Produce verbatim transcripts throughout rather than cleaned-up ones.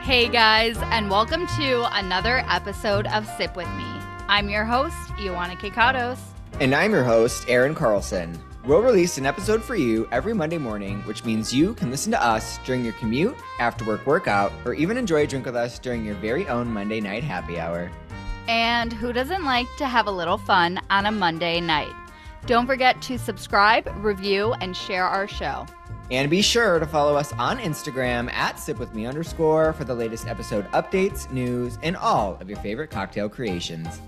Hey guys, and welcome to another episode of Sip With Me. I'm your host, Ioana Kikatos. And I'm your host, Aaron Carlson. We'll release an episode for you every Monday morning, which means you can listen to us during your commute, after work workout, or even enjoy a drink with us during your very own Monday night happy hour. And who doesn't like to have a little fun on a Monday night? Don't forget to subscribe, review, and share our show. And be sure to follow us on Instagram at sipwithme underscore for the latest episode updates, news, and all of your favorite cocktail creations.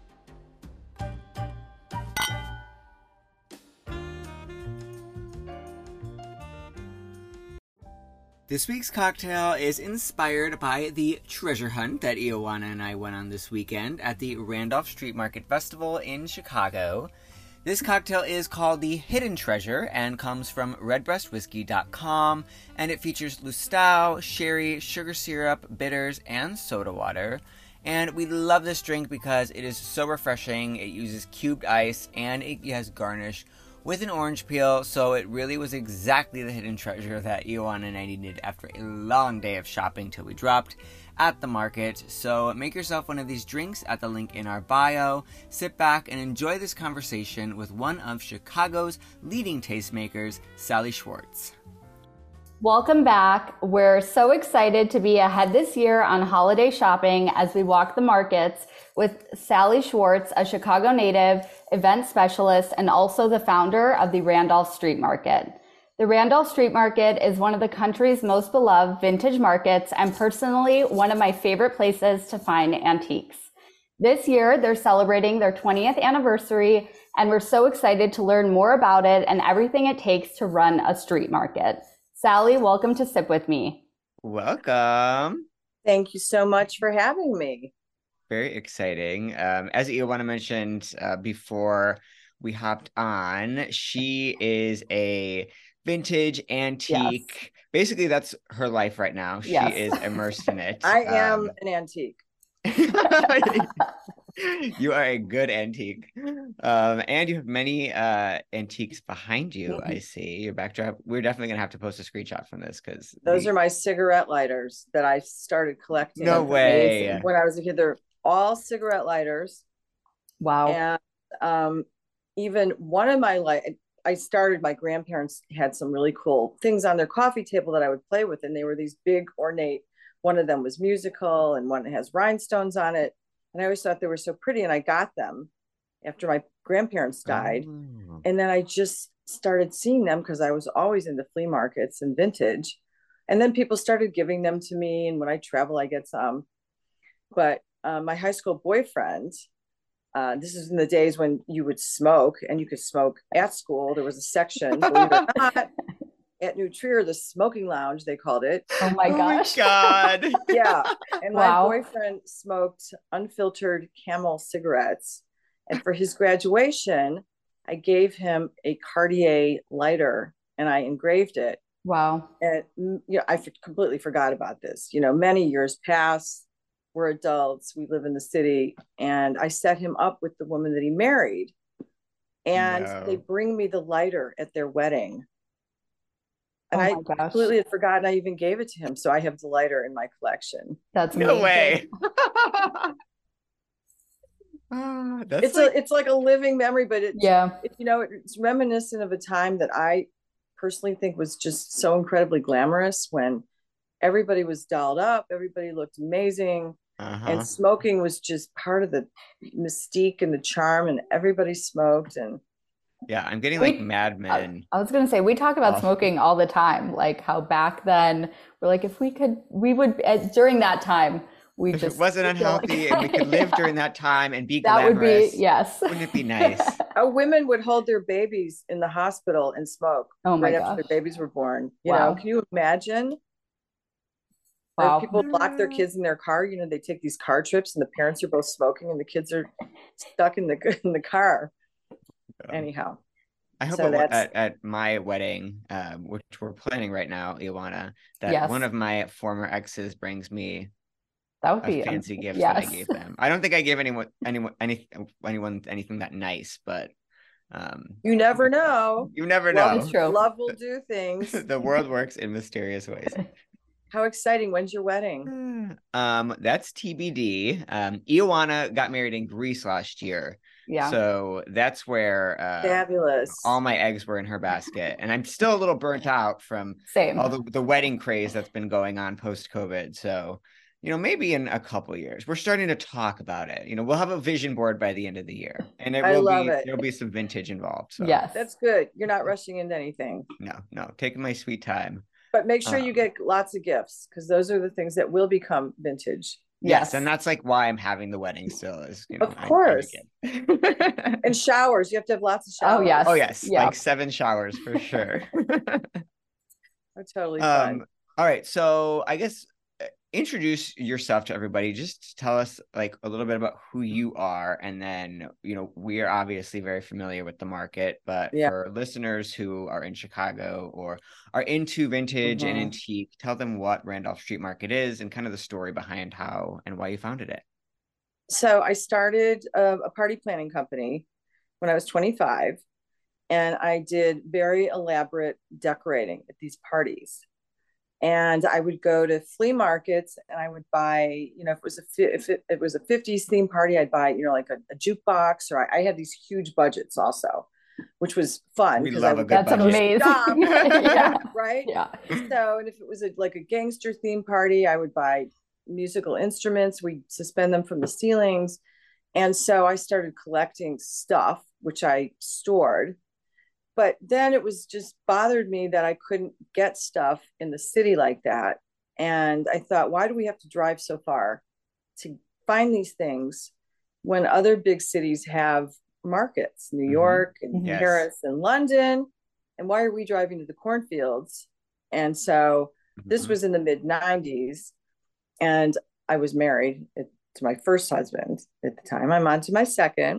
This week's cocktail is inspired by the treasure hunt that Ioana and I went on this weekend at the Randolph Street Market Festival in Chicago. This cocktail is called the Hidden Treasure and comes from redbreast whiskey dot com, and it features Lustau, sherry, sugar syrup, bitters, and soda water. And we love this drink because it is so refreshing. It uses cubed ice and it has garnish with an orange peel, so it really was exactly the hidden treasure that Ioana and I needed after a long day of shopping till we dropped at the market. So make yourself one of these drinks at the link in our bio, sit back and enjoy this conversation with one of Chicago's leading tastemakers, Sally Schwartz. Welcome back. We're so excited to be ahead this year on holiday shopping as we walk the markets with Sally Schwartz, a Chicago native, event specialist, and also the founder of the Randolph Street Market. The Randolph Street Market is one of the country's most beloved vintage markets and personally one of my favorite places to find antiques. This year, they're celebrating their twentieth anniversary, and we're so excited to learn more about it and everything it takes to run a street market. Sally, welcome to Sip With Me. Welcome. Thank you so much for having me. Very exciting. Um, as Ioana mentioned uh, before we hopped on, she is a vintage antique. Yes. Basically, that's her life right now. She yes. is immersed in it. I am um, an antique. You are a good antique. Um, and you have many uh, antiques behind you, mm-hmm. I see. Your backdrop. We're definitely going to have to post a screenshot from this because those we... are my cigarette lighters that I started collecting. No way. When I was a kid, they're all cigarette lighters. Wow. And um, even one of my light, I started, my grandparents had some really cool things on their coffee table that I would play with. And they were these big ornate, one of them was musical and one has rhinestones on it. And I always thought they were so pretty. And I got them after my grandparents died. Oh. And then I just started seeing them because I was always into flea markets and vintage. And then people started giving them to me. And when I travel, I get some. But uh, my high school boyfriend, Uh, this is in the days when you would smoke and you could smoke at school. There was a section, believe it or not, at New Trier, the smoking lounge, they called it. Oh my gosh. Oh my God. Yeah. And wow. my boyfriend smoked unfiltered Camel cigarettes. And for his graduation, I gave him a Cartier lighter and I engraved it. Wow. And you know, I f- completely forgot about this. You know, many years passed. We're adults, we live in the city, and I set him up with the woman that he married. And no. They bring me the lighter at their wedding. And oh I gosh. completely had forgotten I even gave it to him. So I have the lighter in my collection. That's no amazing. way. uh, that's it's like... a it's like a living memory, but it's yeah, it, you know, it's reminiscent of a time that I personally think was just so incredibly glamorous when everybody was dolled up, everybody looked amazing. Uh-huh. And smoking was just part of the mystique and the charm, and everybody smoked. And yeah, I'm getting like we, Mad Men. I, I was going to say, we talk about oh. smoking all the time, like how back then we're like, if we could, we would, uh, during that time, we if just. It wasn't unhealthy like, and we could live during that time and be that glamorous. That would be, yes. Wouldn't it be nice? uh, women would hold their babies in the hospital and smoke oh my right gosh. after their babies were born. You wow. know, can you imagine? Wow. Or people lock their kids in their car. You know, they take these car trips and the parents are both smoking and the kids are stuck in the in the car. Yeah. Anyhow. I hope so at, at my wedding, um, which we're planning right now, Ioana, that yes. one of my former exes brings me that would be a fancy um, gift yes. that I gave them. I don't think I gave anyone anyone any, anyone anything that nice, but um, you never know. You never well, know. It's true. Love will do things. The world works in mysterious ways. How exciting. When's your wedding? Um, that's T B D. Um, Ioana got married in Greece last year. Yeah. So that's where uh, Fabulous. all my eggs were in her basket. And I'm still a little burnt out from Same. all the, the wedding craze that's been going on post-COVID. So, you know, maybe in a couple of years, we're starting to talk about it. You know, we'll have a vision board by the end of the year. And it I will love be, it. there'll be some vintage involved. So Yes. That's good. You're not rushing into anything. no, no, taking my sweet time. But make sure Um, you get lots of gifts because those are the things that will become vintage. Yes, Yes. and that's like why I'm having the wedding still is, you know, Of I'm- I'm a course. kid. And showers. You have to have lots of showers. Oh, yes. Oh yes, Yeah. like seven showers for sure. Oh, totally fun. Um, all right, so I guess uh, introduce yourself to everybody. Just tell us like a little bit about who you are, and then you know we are obviously very familiar with the market, but Yeah. for listeners who are in Chicago or are into vintage and Mhm. antique, tell them what Randolph Street Market is and kind of the story behind how and why you founded it. So I started a, a party planning company when I was twenty-five, and I did very elaborate decorating at these parties. And I would go to flea markets and I would buy, you know, if it was a if it, it was a fifties theme party, I'd buy, you know, like a, a jukebox, or I, I had these huge budgets also, which was fun. We 'cause love I a would good That's budget. amazing. Stop. Yeah. Right? Yeah. So, and if it was a, like a gangster theme party, I would buy musical instruments. We'd suspend them from the ceilings. And so I started collecting stuff, which I stored. But then it was just bothered me that I couldn't get stuff in the city like that. And I thought, why do we have to drive so far to find these things when other big cities have markets, New York and Mhm. Yes. Paris and London? And why are we driving to the cornfields? And so this Mhm. was in the mid nineties. And I was married to my first husband at the time. I'm on to my second.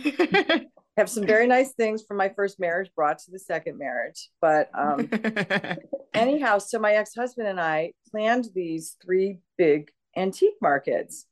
Have some very nice things from my first marriage brought to the second marriage. But um, anyhow, so my ex-husband and I planned these three big antique markets,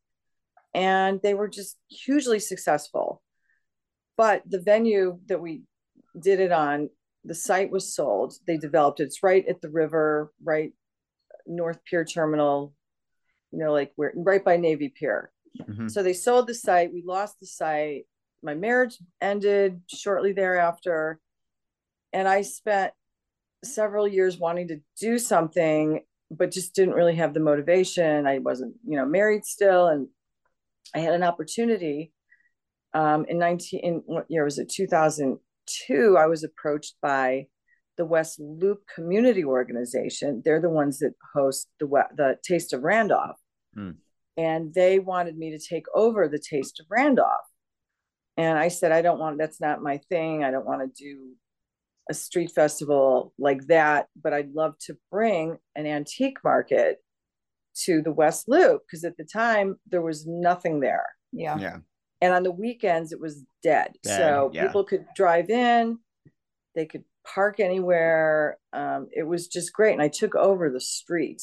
and they were just hugely successful. But the venue that we did it on, the site was sold. They developed it. It's right at the river, right North Pier Terminal, you know, like we're right by Navy Pier. Mhm. So they sold the site. We lost the site. My marriage ended shortly thereafter. And I spent several years wanting to do something, but just didn't really have the motivation. I wasn't, you know, married still. And I had an opportunity um, in nineteen, in what year was it? two thousand two. I was approached by the West Loop Community Organization. They're the ones that host the, the Taste of Randolph. Mm. And they wanted me to take over the Taste of Randolph. And I said, I don't want, that's not my thing. I don't want to do a street festival like that, but I'd love to bring an antique market to the West Loop, because at the time there was nothing there. Yeah. Yeah. And on the weekends it was dead. Dead, So yeah. people could drive in, they could park anywhere. Um, it was just great. And I took over the street,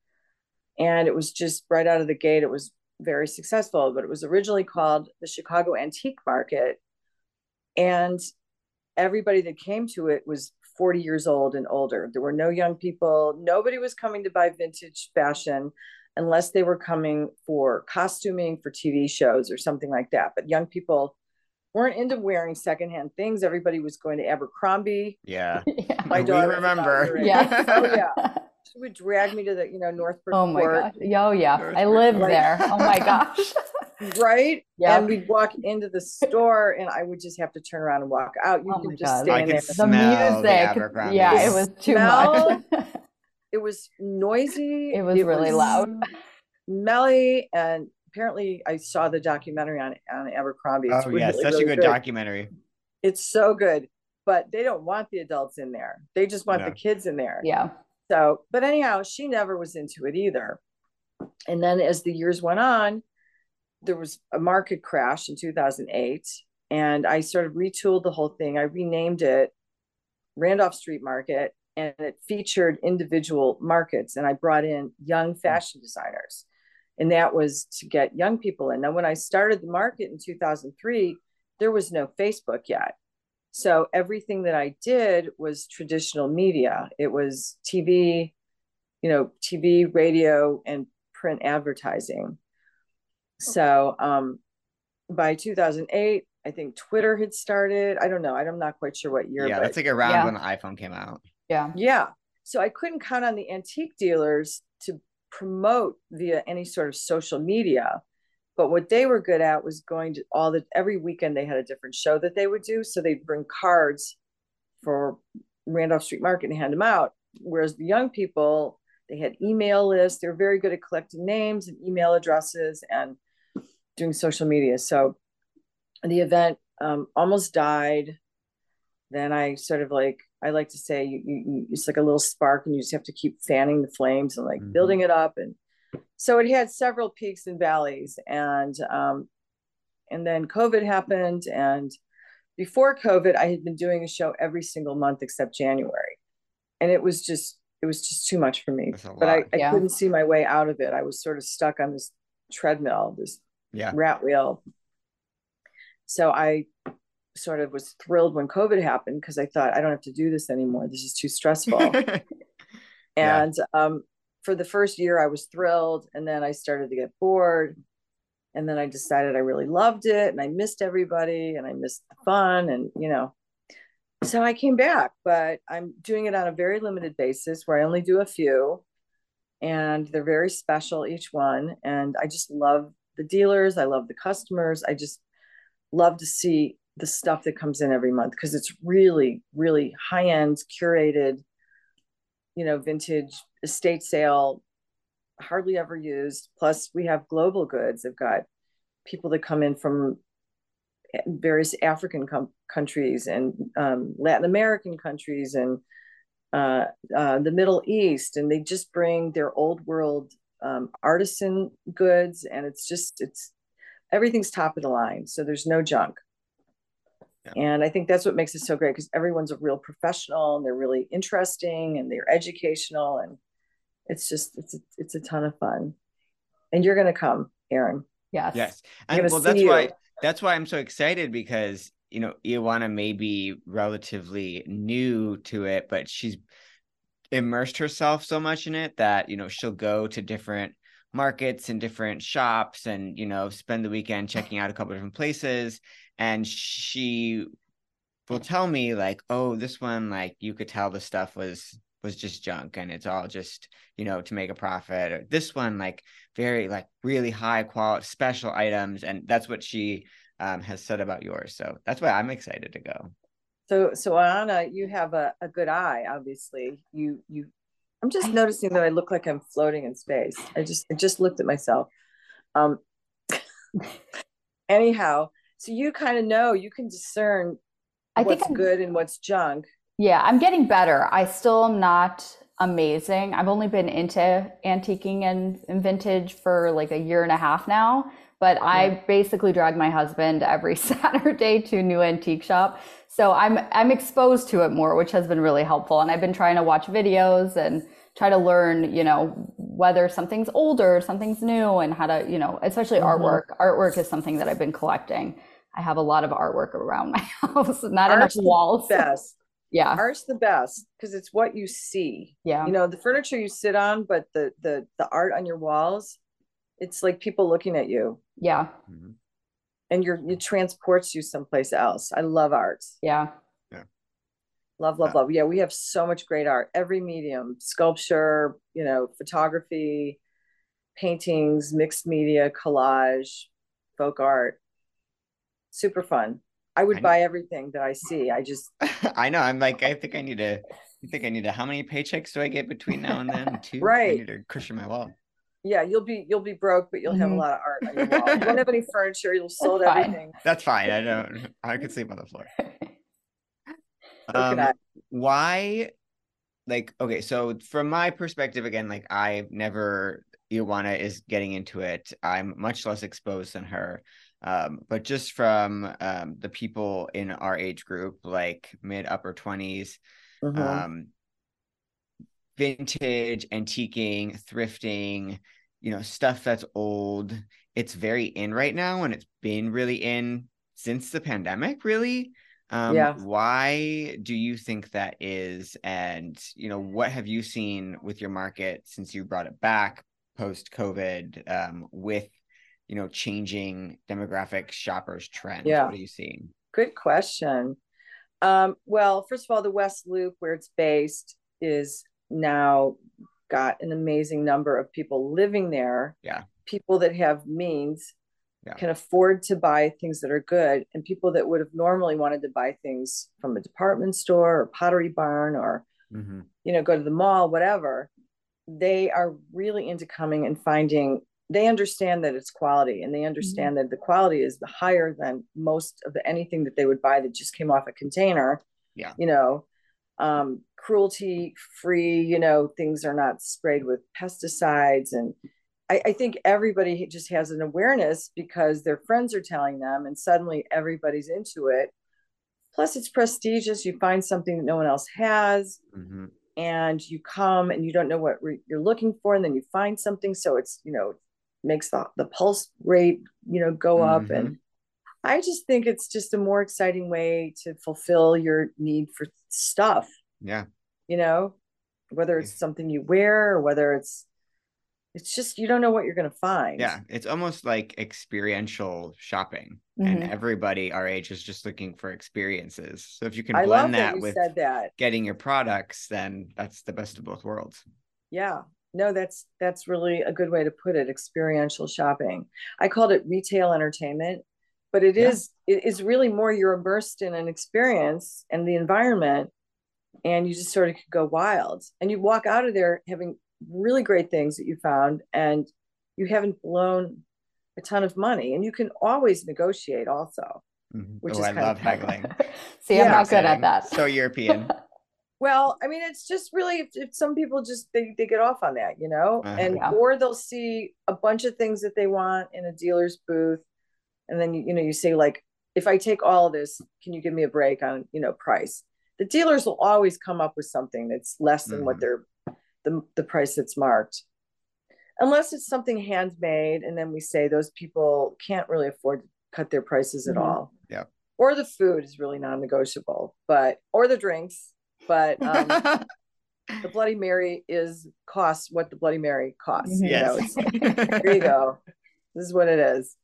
and it was just right out of the gate. It was very successful, but it was originally called the Chicago Antique Market. And everybody that came to it was forty years old and older. There were no young people. Nobody was coming to buy vintage fashion unless they were coming for costuming for T V shows or something like that. But young people weren't into wearing secondhand things. Everybody was going to Abercrombie. Yeah. Yeah. My We daughter remember. Yes. Oh yeah. She would drag me to the, you know, Northbrook Oh my Court. gosh. Oh yeah. North I lived Brook. there. Oh my gosh. Right? Yeah. And we'd walk into the store and I would just have to turn around and walk out. You Oh could my just God. stay I in could there. The smell the music. Abercrombie. Yeah, it was too Smell. much. It was noisy. It was really loud. Smelly. And apparently I saw the documentary on, on Abercrombie. It's Oh really, yes, such really a good, good. documentary. It's so good. But they don't want the adults in there. They just want No. the kids in there. Yeah. So, but anyhow, she never was into it either. And then as the years went on, there was a market crash in two thousand eight, and I sort of retooled the whole thing. I renamed it Randolph Street Market, and it featured individual markets. And I brought in young fashion designers, and that was to get young people in. Now, when I started the market in two thousand three, there was no Facebook yet. So everything that I did was traditional media. It was T V, you know, T V, radio, and print advertising. So um, by two thousand eight, I think Twitter had started. I don't know. I'm not quite sure what year, Yeah, but that's like around Yeah. when the iPhone came out. Yeah. yeah. So I couldn't count on the antique dealers to promote via any sort of social media. But what they were good at was going to all the every weekend they had a different show that they would do. So they'd bring cards for Randolph Street Market and hand them out. Whereas the young people, they had email lists. They were very good at collecting names and email addresses and doing social media. So the event um, almost died. Then I sort of like, I like to say, you, you, it's like a little spark and you just have to keep fanning the flames and like mm-hmm. building it up. And so it had several peaks and valleys. And, um, and then COVID happened. And before COVID, I had been doing a show every single month except January. And it was just, it was just too much for me. But I, I yeah. couldn't see my way out of it. I was sort of stuck on this treadmill, this yeah. rat wheel. So I sort of was thrilled when COVID happened because I thought, I don't have to do this anymore. This is too stressful. And yeah. um, for the first year, I was thrilled. And then I started to get bored. And then I decided I really loved it. And I missed everybody. And I missed the fun. And, you know, so I came back. But I'm doing it on a very limited basis where I only do a few. And they're very special, each one. And I just love the dealers. I love the customers. I just love to see the stuff that comes in every month because it's really, really high-end, curated, you know, vintage estate sale, hardly ever used. Plus we have global goods. I've got people that come in from various African com- countries and um, Latin American countries and uh, uh, the Middle East, and they just bring their old world um, artisan goods, and it's just, it's, everything's top of the line. So there's no junk. Yeah. And I think that's what makes it so great because everyone's a real professional and they're really interesting and they're educational, and it's just, it's, a, it's a ton of fun. And you're going to come, Erin. Yes. Yes. And well, that's you. why, that's why I'm so excited because, you know, Ioana may be relatively new to it, but she's immersed herself so much in it that, you know, she'll go to different markets and different shops and, you know, spend the weekend checking out a couple of different places. And she will tell me like, oh, this one, like you could tell the stuff was, was just junk and it's all just, you know, to make a profit. Or this one, like very, like really high quality special items. And that's what she um, has said about yours. So that's why I'm excited to go. So, so Anna, you have a, a good eye, obviously. You, you, I'm just noticing that I look like I'm floating in space. I just, I just looked at myself. Um, anyhow, so you kind of know, you can discern I what's think good and what's junk. Yeah, I'm getting better. I still am not amazing. I've only been into antiquing and, and vintage for like a year and a half now, but yeah. I basically drag my husband every Saturday to a new antique shop. So I'm I'm exposed to it more, which has been really helpful. And I've been trying to watch videos and try to learn, you know, whether something's older, something's new, and how to, you know, especially mm-hmm. artwork. Artwork is something that I've been collecting. I have a lot of artwork around my house, not Art's enough walls. The best. Yeah. Art's the best because it's what you see. Yeah. You know, the furniture you sit on, but the the the art on your walls, it's like people looking at you. Yeah. Mm-hmm. And you're it transports you someplace else. I love art. Yeah. Yeah. Love, love, love. Yeah, we have so much great art. Every medium, sculpture, you know, photography, paintings, mixed media, collage, folk art. Super fun. I would I buy everything that I see. I just I know. I'm like, I think I need to I think I need to how many paychecks do I get between now and then? Two. Right. I need to cushion my wall. Yeah, you'll be you'll be broke, but you'll mm-hmm. have a lot of art on your wall. You won't have any furniture, you'll sold That's everything. Fine. That's fine. I don't I could sleep on the floor. So um why like okay, so from my perspective again, like I've never Ioana is getting into it. I'm much less exposed than her. Um, but just from um, the people in our age group, like mid upper twenties, mm-hmm. um, vintage, antiquing, thrifting, you know, stuff that's old. It's very in right now, and it's been really in since the pandemic, really. Um, Yeah. why do you think that is? And, you know, what have you seen with your market since you brought it back post COVID, um, with, you know, changing demographic shoppers trends? Yeah. What are you seeing? Good question. Um, well, first of all, the West Loop, where it's based, is now got an amazing number of people living there. Yeah. People that have means Yeah. can afford to buy things that are good, and people that would have normally wanted to buy things from a department store or Pottery Barn or, Mm-hmm. you know, go to the mall, whatever, they are really into coming and finding. They understand that it's quality, and they understand that the quality is higher than most of the, anything that they would buy that just came off a container. Yeah. You know, um, cruelty free, you know, things are not sprayed with pesticides. And I, I think everybody just has an awareness because their friends are telling them, and suddenly everybody's into it. Plus, it's prestigious. You find something that no one else has. Mm-hmm. And you come and you don't know what re- you're looking for, and then you find something. So it's, you know, makes the, the pulse rate, you know, go up. Mm-hmm. And I just think it's just a more exciting way to fulfill your need for stuff. Yeah. You know, whether it's something you wear or whether it's, it's just, you don't know what you're going to find. Yeah. It's almost like experiential shopping, Mhm. and everybody our age is just looking for experiences. So if you can I love blend that that you with said that. getting your products, then that's the best of both worlds. Yeah. No, that's that's really a good way to put it. Experiential shopping. I called it retail entertainment, but it Yeah. is it is really more you're immersed in an experience and the environment, and you just sort of could go wild. And you walk out of there having really great things that you found, and you haven't blown a ton of money. And you can always negotiate also, Mm-hmm. which Oh, is I kind love of haggling. See, Yeah. I'm not good Exciting. at that. So European. Well, I mean, it's just really if, if some people just they, they get off on that, you know, Uh-huh. and Yeah. or they'll see a bunch of things that they want in a dealer's booth, and then you, you know you say like, if I take all of this, can you give me a break on, you know, price? The dealers will always come up with something that's less than Mhm. what they're the the price that's marked, unless it's something handmade, and then we say those people can't really afford to cut their prices at Mhm. all. Yeah. Or the food is really non-negotiable, but or the drinks, but um the Bloody Mary is costs what the Bloody Mary costs. Mhm. You know, Yes. it's, here you go. This is what it is.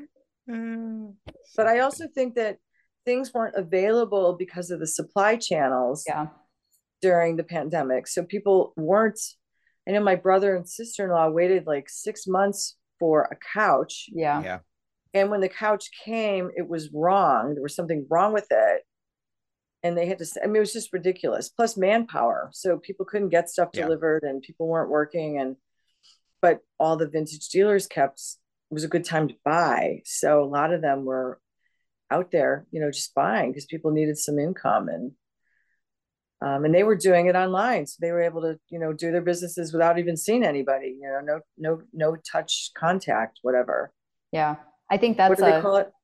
But I also think that things weren't available because of the supply channels Yeah. during the pandemic. So people weren't, I know my brother and sister-in-law waited like six months for a couch. Yeah. Yeah. And when the couch came, it was wrong. There was something wrong with it. And they had to, I mean, it was just ridiculous. Plus manpower. So people couldn't get stuff Yeah. delivered, and people weren't working. And, but all the vintage dealers kept, it was a good time to buy. So a lot of them were out there, you know, just buying because people needed some income. And, um, and they were doing it online. So they were able to, you know, do their businesses without even seeing anybody, you know, no, no, no touch contact, whatever. Yeah. I think What that's do they a, call it?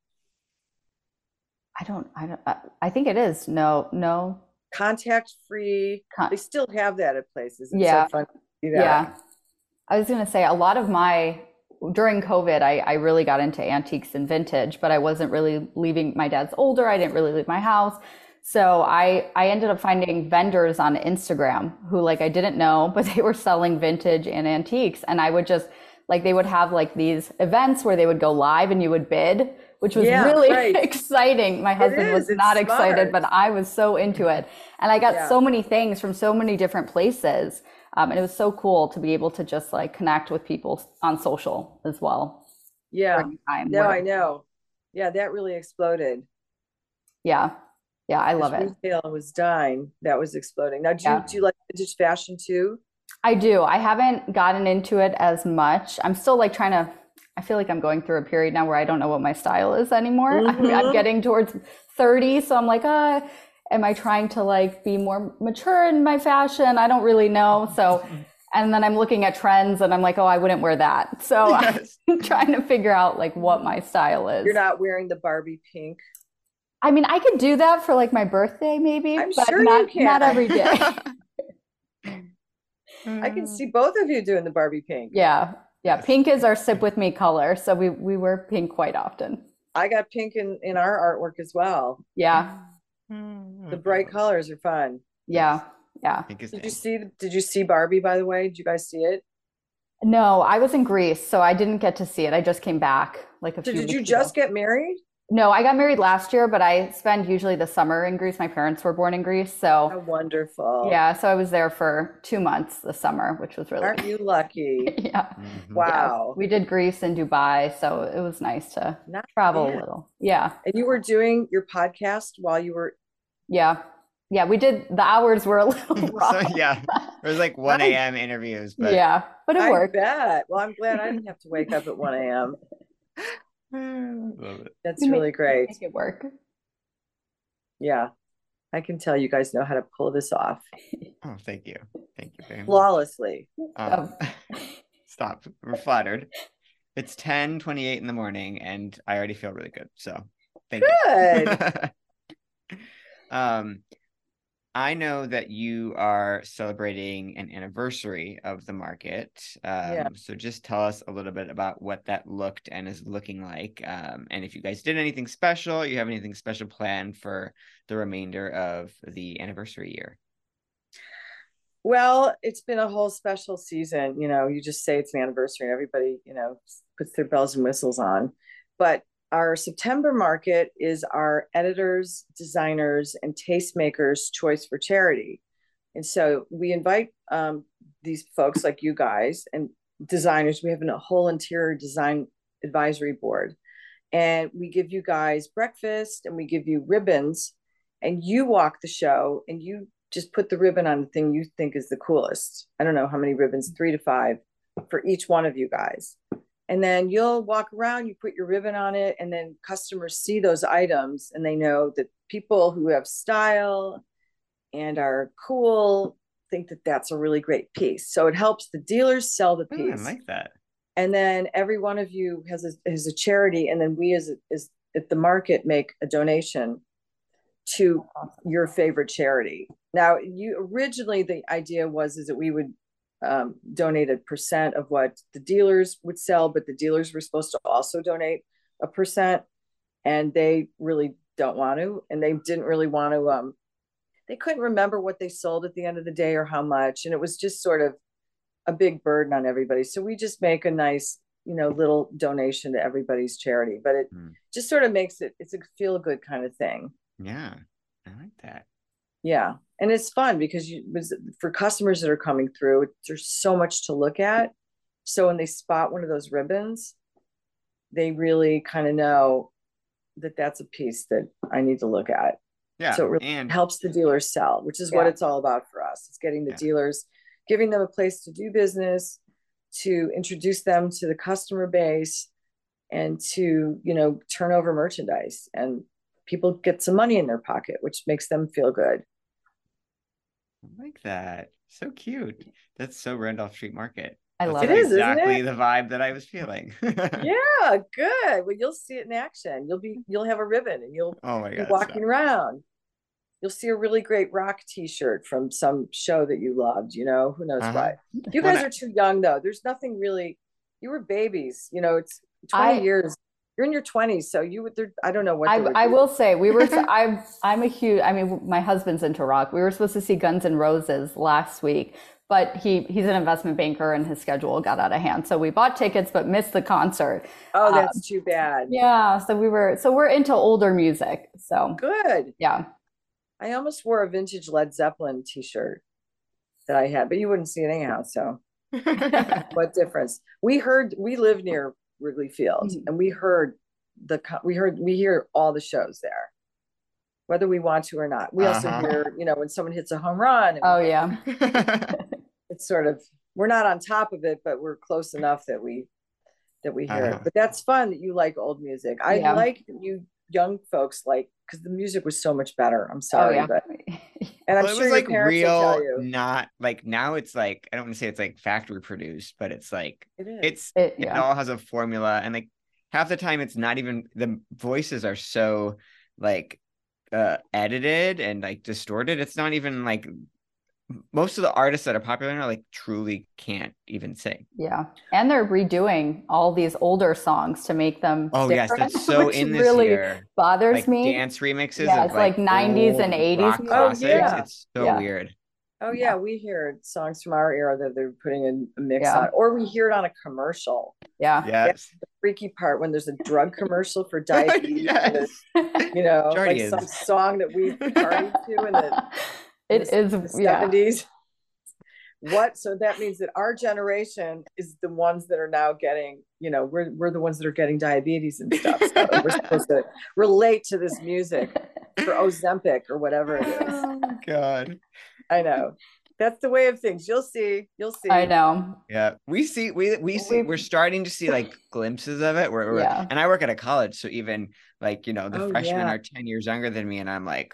I don't, I don't, I, I think it is. No, no. Contact free. Con- They still have that at places. It's Yeah. so fun to see that. Yeah. I was going to say a lot of my, during COVID, I, I really got into antiques and vintage, but I wasn't really leaving. My dad's older. I didn't really leave my house. So I, I ended up finding vendors on Instagram who like I didn't know, but they were selling vintage and antiques. And I would just like, they would have like these events where they would go live and you would bid, which was Yeah, really right. exciting. My husband is. was It's not excited, smart. but I was so into it. And I got Yeah. so many things from so many different places. Um, and it was so cool to be able to just like connect with people on social as well. Yeah. during the time No, where- I know. Yeah, that really exploded. Yeah. Yeah, I love As it. retail was dying, that was exploding. Now, do you Yeah. do you like vintage fashion too? I do. I haven't gotten into it as much. I'm still like trying to, I feel like I'm going through a period now where I don't know what my style is anymore. I'm, I'm Mhm. getting towards thirty. So I'm like, uh, am I trying to like be more mature in my fashion? I don't really know. So, and then I'm looking at trends and I'm like, oh, I wouldn't wear that. So Yes. I'm trying to figure out like what my style is. You're not wearing the Barbie pink. I mean, I could do that for like my birthday maybe, I'm but sure you not, can. not every day. I can see both of you doing the Barbie pink. Yeah. Yeah. Pink is our sip with me color. So we, we wear pink quite often. I got pink in, in our artwork as well. Yeah. The bright colors are fun. Yeah. Yeah. I think it's Did you see did you see Barbie, by the way? Did you guys see it? No, I was in Greece, so I didn't get to see it. I just came back like a So few did you weeks ago. just get married? No, I got married last year, but I spend usually the summer in Greece. My parents were born in Greece, How so wonderful. yeah, so I was there for two months this summer, which was really Aren't you lucky? yeah. Mhm. Yeah. Wow. We did Greece and Dubai, so it was nice to Not travel a bad. little. Yeah. And you were doing your podcast while you were Yeah. Yeah, we did the hours were a little So rough. yeah, it was like one I a.m. interviews, but Yeah, but it I worked. bet. Well, I'm glad I didn't have to wake up at one a m. love it. That's We make, really great. make it work. Yeah. I can tell you guys know how to pull this off Oh, thank you. Thank you very much. flawlessly. Um, stop. We're flattered. It's ten twenty-eight in the morning and I already feel really good. So thank Good. you. um, I know that you are celebrating an anniversary of the market. Um, Yeah. so just tell us a little bit about what that looked and is looking like. Um, and if you guys did anything special, you have anything special planned for the remainder of the anniversary year. Well, it's been a whole special season. You know, you just say it's an anniversary and everybody, you know, puts their bells and whistles on. But our September market is our editors, designers, and tastemakers' choice for charity. And so we invite um, these folks like you guys and designers. We have a whole interior design advisory board. And we give you guys breakfast and we give you ribbons, and you walk the show and you just put the ribbon on the thing you think is the coolest. I don't know how many ribbons, three to five for each one of you guys. And then you'll walk around, you put your ribbon on it, and then customers see those items and they know that people who have style and are cool think that that's a really great piece. So it helps the dealers sell the Oh, I piece. like that. And then every one of you has a, has a charity, and then we as, as at the market make a donation to your favorite charity. Now, you originally the idea was is that we would um, donate a percent of what the dealers would sell, but the dealers were supposed to also donate a percent, and they really don't want to, and they didn't really want to. Um, they couldn't remember what they sold at the end of the day or how much, and it was just sort of a big burden on everybody. So we just make a nice, you know, little donation to everybody's charity, but it mm. just sort of makes it, it's a feel good kind of thing. Yeah. I like that. Yeah. And it's fun because you, for customers that are coming through, there's so much to look at. So when they spot one of those ribbons, they really kind of know that that's a piece that I need to look at. Yeah. So it really and helps the dealers sell, which is yeah. what it's all about for us. It's getting the yeah. dealers, giving them a place to do business, to introduce them to the customer base, and to, you know, turn over merchandise, and people get some money in their pocket, which makes them feel good. I like that. So cute. That's so Randolph Street Market. I That's love like it. Is, exactly isn't it? the vibe that I was feeling. Yeah, good. Well, you'll see it in action. You'll be, you'll have a ribbon, and you'll oh my be God, walking stop. around. You'll see a really great rock t-shirt from some show that you loved, you know, who knows uh-huh. what. You guys when are I... too young though. There's nothing really, you were babies, you know, it's twenty I... years. You're in your twenties, so you would, I don't know what I, I will say, we were, I'm, I'm a huge, I mean, my husband's into rock. We were supposed to see Guns N' Roses last week, but he, he's an investment banker and his schedule got out of hand. So we bought tickets, but missed the concert. Oh, that's um, too bad. Yeah. So we were, so we're into older music. So good. Yeah. I almost wore a vintage Led Zeppelin t-shirt that I had, but you wouldn't see it anyhow. So what difference? We heard, we live near Wrigley Field, mm-hmm. and we heard the, we heard, we hear all the shows there, whether we want to or not. We uh-huh. also hear, you know, when someone hits a home run. Oh yeah. It's sort of, we're not on top of it, but we're close enough that we, that we hear uh-huh. it. But that's fun that you like old music. I yeah. like you young folks like, because the music was so much better. I'm sorry, oh, yeah. but and I'm well, sure it was like your real, will tell you. Not like now it's like, I don't want to say it's like factory produced, but it's like it is. It's it, yeah. it all has a formula, and like half the time it's not even, the voices are so like uh edited and like distorted. It's not even like most of the artists that are popular now like truly can't even sing. Yeah. And they're redoing all these older songs to make them Oh yes, different, that's so which in this really year. bothers Like me. dance remixes Yeah, of it's like like nineties old and eighties rock music. Oh classics. yeah. It's so Yeah. weird. Oh yeah, Yeah. we hear songs from our era that they're putting in a mix Yeah. on, or we hear it on a commercial. Yeah. That's Yes. the freaky part when there's a drug commercial for diabetes, and there's, Yes. you know, like Jardians. some song that we partied to in the, in It the, is, the yeah. seventies. What? So that means that our generation is the ones that are now getting, you know, we're we're the ones that are getting diabetes and stuff. So and we're supposed to relate to this music for Ozempic or whatever it is. Oh God. I know. That's the way of things. You'll see. You'll see. I know. Yeah, we see we we see We've- we're starting to see like glimpses of it. Where we're, Yeah. and I work at a college, so even like you know the Oh, freshmen yeah. are ten years younger than me, and I'm like,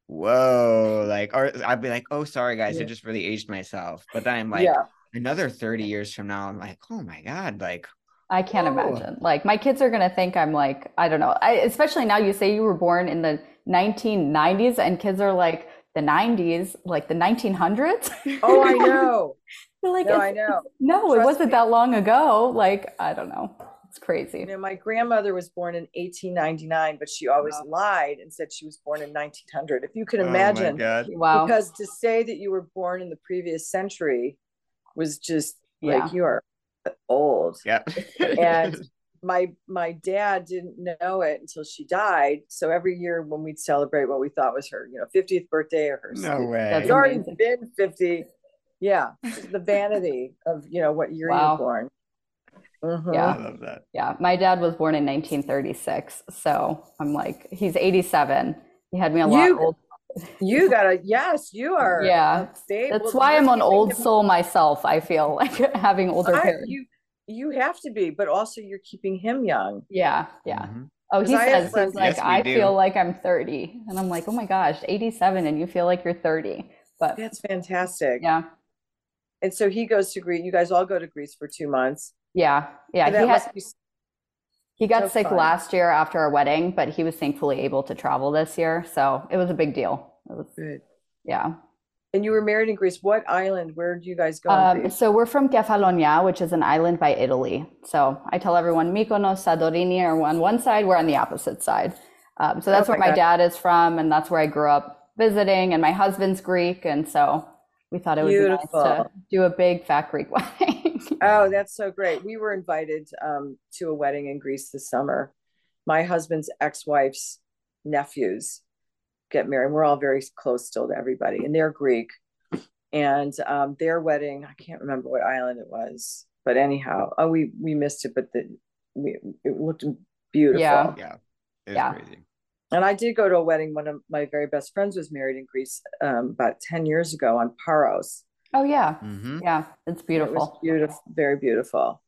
whoa, like or I'd be like, oh, sorry guys, I Yeah. just really aged myself. But then I'm like, Yeah. another thirty years from now, I'm like, oh my God, like I can't whoa. imagine. Like my kids are gonna think I'm like, I don't know. I, especially now you say you were born in the nineteen nineties and kids are like the nineties, like the nineteen hundreds. Oh, I know. They're like, No, it's- I know. no, it Trust wasn't me. that long ago. Like, I don't know. It's crazy. You know, my grandmother was born in eighteen ninety-nine, but she always Wow. lied and said she was born in nineteen hundred. If you can Oh my imagine, God. Wow. because to say that you were born in the previous century was just Yeah. like you are old. Yeah. And my my dad didn't know it until she died. So every year when we'd celebrate what we thought was her, you know, fiftieth birthday or her, No way. That's you'd already amazing. been fifty. Yeah, just the vanity of, you know, what year Wow. you're born. Mhm. Yeah. I love that. Yeah. My dad was born in nineteen thirty-six. So I'm like, he's eighty-seven. He had me a lot You- old. You gotta, yes, you are. Yeah. a babe. That's Well, why you're I'm an keeping old him- soul myself, I feel like having older I- parents. you you have to be, but also you're keeping him young. Yeah. Yeah. Mhm. Oh, he 'Cause I have says, he's friends- like, Yes, we I do. feel like I'm thirty. And I'm like, oh my gosh, eighty-seven and you feel like you're thirty. But That's fantastic. yeah. And so he goes to Greece. You guys all go to Greece for two months. Yeah. Yeah. And that He had, must be he got so sick fun. last year after our wedding, but he was thankfully able to travel this year. So it was a big deal. It was, good. yeah. And you were married in Greece. What island? Where do you guys go? in Um, Greece? so we're from Kefalonia, which is an island by Italy. So I tell everyone Mykonos, Santorini are on one side, we're on the opposite side. Um, so that's Oh where my my God. dad is from, and that's where I grew up visiting, and my husband's Greek, and so we thought it would be nice to Beautiful. do a big fat Greek wedding. Oh, that's so great. We were invited um, to a wedding in Greece this summer. My husband's ex-wife's nephews get married. We're all very close still to everybody, and they're Greek. And um, their wedding, I can't remember what island it was, but anyhow, oh, we we missed it, but the we, it looked beautiful. Yeah. Yeah. It's Yeah. crazy. And I did go to a wedding. One of my very best friends was married in Greece um, about ten years ago on Paros. Oh yeah, Mm-hmm. yeah, it's It was beautiful. beautiful, very beautiful.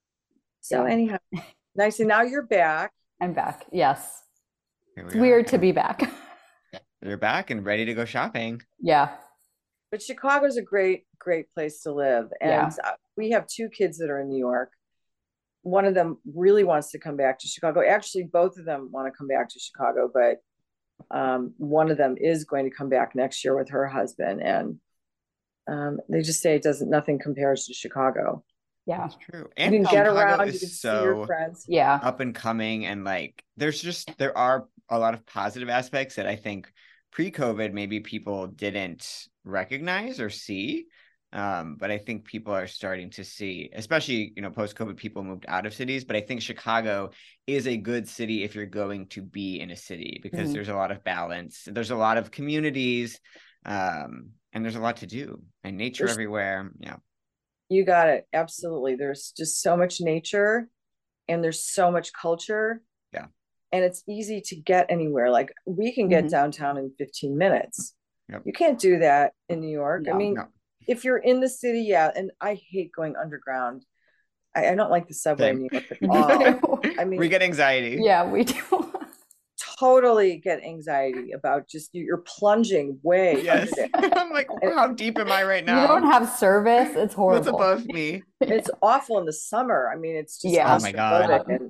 So Yeah. anyhow, nice. And now you're back. I'm back. Yes, Here we it's are. weird to be back. You're back and ready to go shopping. Yeah, But Chicago's a great, great place to live. And Yeah. uh, we have two kids that are in New York. One of them really wants to come back to Chicago. Actually, both of them want to come back to Chicago, but um, one of them is going to come back next year with her husband. And um, they just say it doesn't, nothing compares to Chicago. yeah, It's true. You And can get Chicago around, is you can see so your friends. yeah, up and coming, and like there's just there are a lot of positive aspects that I think pre-COVID maybe people didn't recognize or see. Um, but I think people are starting to see, especially, you know, post-COVID, people moved out of cities. But I think Chicago is a good city if you're going to be in a city because Mhm. there's a lot of balance. There's a lot of communities, um, and there's a lot to do and nature There's- everywhere. Yeah. You got it. Absolutely. There's just so much nature and there's so much culture. Yeah. And it's easy to get anywhere. Like we can get Mhm. downtown in fifteen minutes. Yep. You can't do that in New York. I No. mean, No. if you're in the city, yeah. And I hate going underground. I, I don't like the subway in Same. New York at Me all. too. I mean, We get anxiety. Yeah, we do. totally get anxiety about just you- you're plunging way Yes. under there. I'm like, how deep am I right now? You don't have service. It's What's horrible. above me? It's awful in the summer. I mean, it's just Yeah. Oh my God. claustrophobic and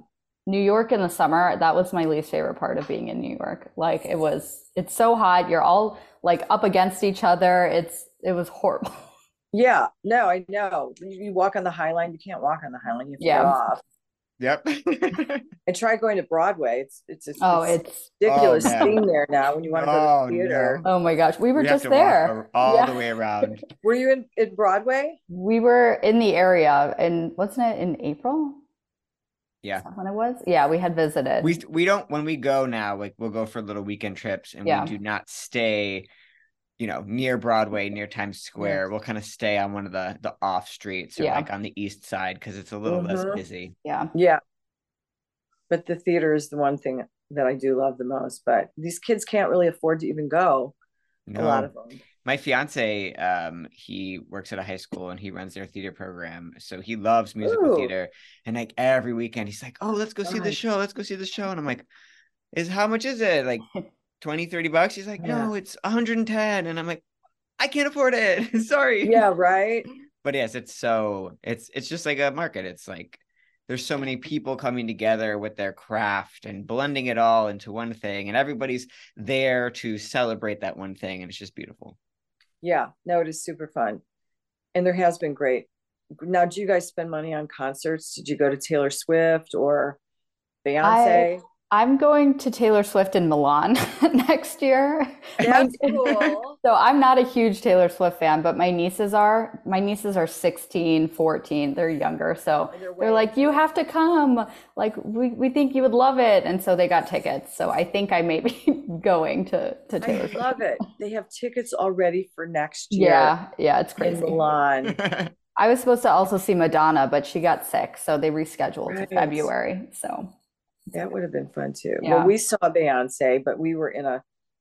New York in the summer, that was my least favorite part of being in New York. Like it was, it's so hot. You're all like up against each other. It's, it was horrible. Yeah, no, I know. You, you walk on the High Line, you can't walk on the High Line, you have to get Yeah. off. Yep. And try going to Broadway. It's it's a, Oh, it's it's, Oh ridiculous man. thing there now when you want to go to Oh the theater. no. oh my gosh. We were We have just to walk there. ar- all Yeah. the way around. Were you in, in Broadway? We were in the area and wasn't it in April? Yeah. Is that when it was? Yeah, we had visited. We we don't when we go now, like we'll go for little weekend trips and Yeah. we do not stay, you know, near Broadway, near Times Square. We'll kind of stay on one of the the off streets or Yeah. like on the east side because it's a little less Mhm. busy. Yeah. Yeah. But the theater is the one thing that I do love the most. But these kids can't really afford to even go. A lot No. of them. My fiance, um, he works at a high school and he runs their theater program. So he loves musical Ooh. theater. And like every weekend he's like, oh, let's go see the Nice. show. Let's go see the show. And I'm like, is how much is it? Like twenty, thirty bucks? He's like, Yeah. no, it's one hundred ten. And I'm like, I can't afford it. Sorry. Yeah, right. But yes, it's so it's it's just like a market. It's like there's so many people coming together with their craft and blending it all into one thing, and everybody's there to celebrate that one thing, and it's just beautiful. Yeah, no, it is super fun. And there has been great. Now, do you guys spend money on concerts? Did you go to Taylor Swift or I Beyonce? I'm going to Taylor Swift in Milan next year. My, That's cool. so I'm not a huge Taylor Swift fan, but my nieces are. My nieces are sixteen, fourteen. They're younger. So And they're they're waiting. like, you have to come. Like we, we think you would love it. And so they got tickets. So I think I may be going to, to Taylor I Swift. love it. They have tickets already for next year Yeah, yeah, it's in crazy. Milan. I was supposed to also see Madonna, but she got sick, so they rescheduled to Right. February. So That would have been fun too. Yeah. Well, we saw Beyonce, but we were in a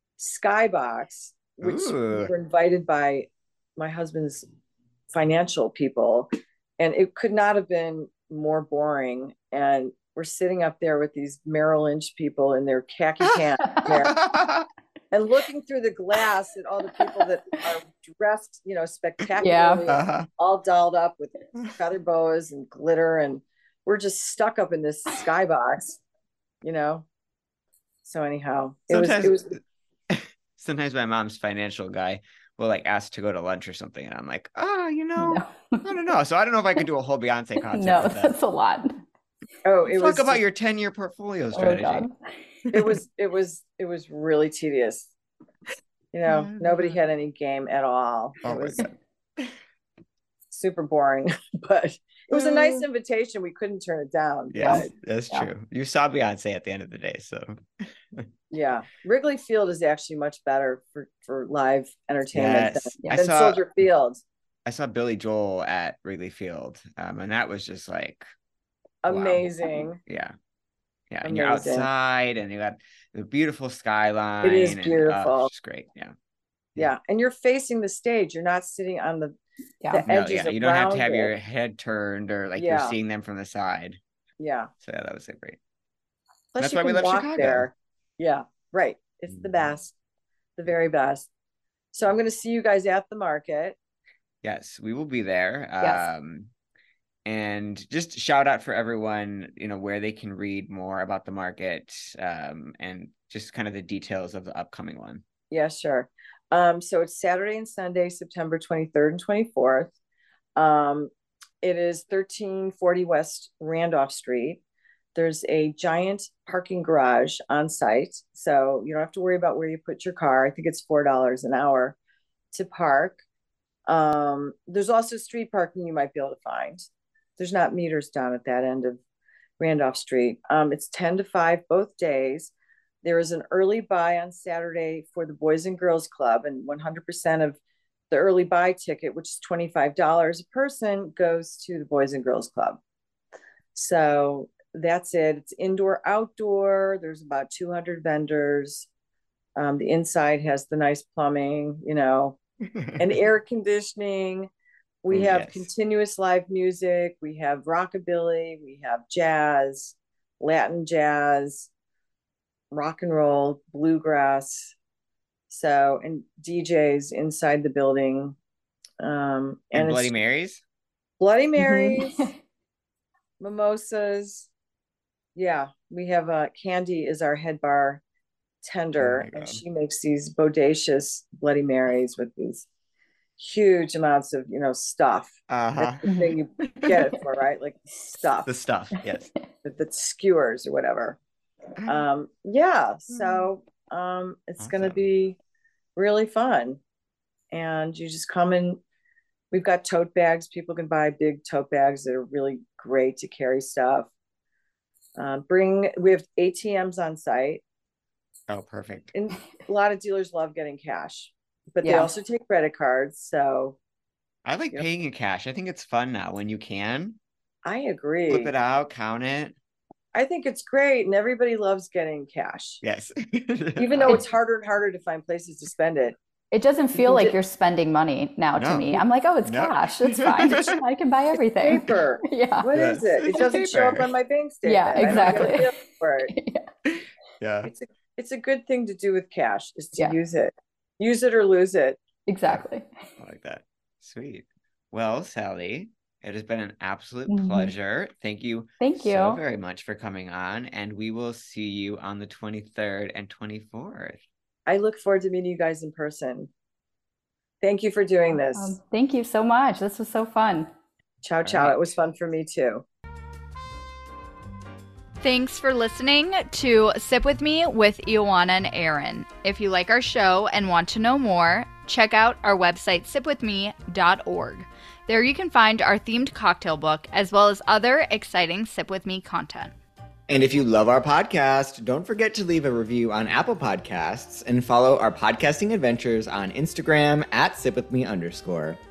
skybox, which we Ooh. were invited by my husband's financial people, and it could not have been more boring. And we're sitting up there with these Merrill Lynch people in their khaki pants there, and looking through the glass at all the people that are dressed, you know, spectacularly, Uh-huh. all dolled up with feather boas and glitter, and we're just stuck up in this skybox, you know. So anyhow, it was Sometimes it was sometimes my mom's financial guy will like ask to go to lunch or something, and I'm like, oh, you know, no, I don't know. So I don't know if I could do a whole Beyonce concert no, with them. that's a lot. oh, it Talk was about just- your ten-year portfolio Oh strategy. God. it was it was it was really tedious. You know, Mhm. nobody had any game at all. Oh It my was God. super boring, but it was a nice invitation. We couldn't turn it down. Yes, But that's Yeah. true. You saw Beyonce at the end of the day, so yeah, Wrigley Field is actually much better for for live entertainment yes. than, I than saw Soldier Field. I saw Billy Joel at Wrigley Field, um, and that was just like, wow. Amazing. Yeah, yeah. And you're Amazing. outside, and you got the beautiful skyline. It is and, uh, beautiful. it's just great. Yeah. Yeah, and you're facing the stage. You're not sitting on the Yeah. the No, edges yeah. You don't have to around have it. your head turned or like Yeah. you're seeing them from the side. Yeah. So yeah, that was like great. Plus That's you why we can love walk Chicago. there. Yeah, right. It's the Mhm. best, the very best. So I'm going to see you guys at the market. Yes, we will be there. Yes. Um, and just shout out for everyone, you know, where they can read more about the market, um, and just kind of the details of the upcoming one. Yeah, sure. Um, so it's Saturday and Sunday, September twenty-third and twenty-fourth. Um, it is thirteen forty West Randolph Street. There's a giant parking garage on site, so you don't have to worry about where you put your car. I think it's four dollars an hour to park. Um, there's also street parking you might be able to find. There's not meters down at that end of Randolph Street. Um, it's ten to five both days. There is an early buy on Saturday for the Boys and Girls Club, and one hundred percent of the early buy ticket, which is twenty-five dollars a person, goes to the Boys and Girls Club. So that's it. It's indoor, outdoor. There's about two hundred vendors. Um, the inside has the nice plumbing, you know, and air conditioning. We Oh, have yes. continuous live music. We have rockabilly. We have jazz, Latin jazz, rock and roll, bluegrass. So, and D Js inside the building. Um, And and Bloody it's Marys? Bloody Mhm. Marys, mimosas, Yeah, we have uh, Candy is our head bar tender, Oh and she makes these bodacious Bloody Marys with these huge amounts of, you know, stuff. Uh-huh. That's the thing you get it for, right? Like stuff. The stuff, yes. With the skewers or whatever. Um, yeah, so um, it's Awesome. going to be really fun. And you just come in. We've got tote bags. People can buy big tote bags that are really great to carry stuff. Um, bring, we have A T Ms on site. Oh, perfect. And a lot of dealers love getting cash, but Yeah. they also take credit cards. So I like you know, paying in cash. I think it's fun now when you can. I agree. Flip it out, count it. I think it's great, and everybody loves getting cash. Yes. Even though it's harder and harder to find places to spend it. It doesn't feel You like did- you're spending money now No. to me. I'm like, oh, it's No. cash. It's fine. I can buy everything. Paper. Yeah. What Yes. is it? It It's doesn't show up paper. on my bank statement. Yeah, I don't get a exactly. bill for it. Yeah. It's a, it's a good thing to do with cash, is to Yeah. use it. Use it or lose it. Exactly. I like that. Sweet. Well, Sally, it has been an absolute Mhm. pleasure. Thank you Thank you. so very much for coming on, and we will see you on the twenty-third and twenty-fourth. I look forward to meeting you guys in person. Thank you for doing this. Um, thank you so much. This was so fun. Ciao, ciao. right. It was fun for me too. Thanks for listening to Sip With Me with Ioana and Aaron. If you like our show and want to know more, check out our website, sip with me dot org. There you can find our themed cocktail book, as well as other exciting Sip With Me content. And if you love our podcast, don't forget to leave a review on Apple Podcasts and follow our podcasting adventures on Instagram at sipwithme underscore.